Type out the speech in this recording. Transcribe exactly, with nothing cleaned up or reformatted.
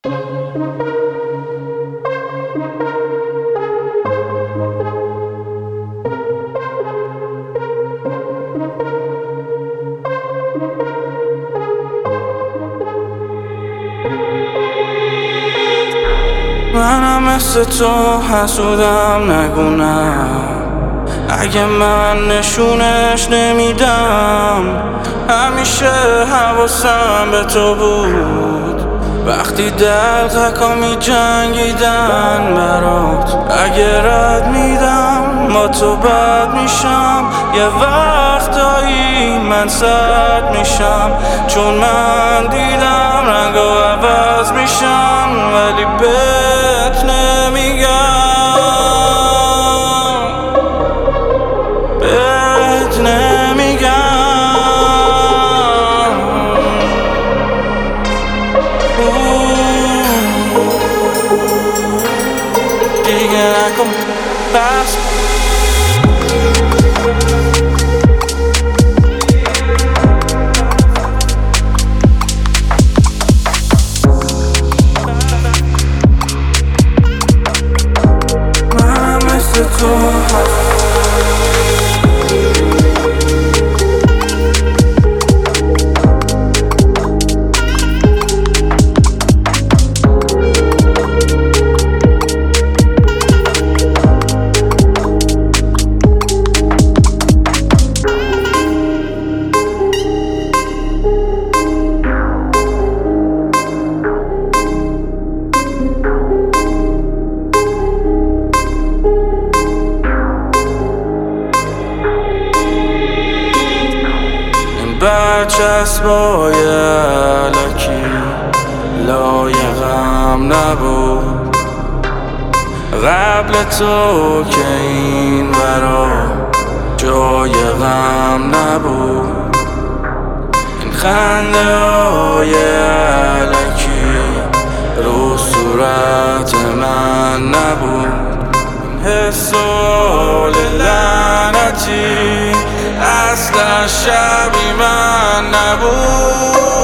منم مثل تو حسودم نگونم، اگه من نشونش نمیدم. همیشه حواسم به تو بود وقتی دلتکا می جنگیدن برات. اگه رد میدم با تو بد میشم، یه وقتایی من سرد میشم، چون من دیدم رنگو عوض میشم ولی بهت نمیگم، بهت نمیگم. دیگه نکن بس. منم مثل تو برچسبای علکی لایقم نبود قبل تو که این ورا جای غم نبود. این خنده های علکی رو صورت من نبود. این حس و لعنتی اصلا شبیه من نبود.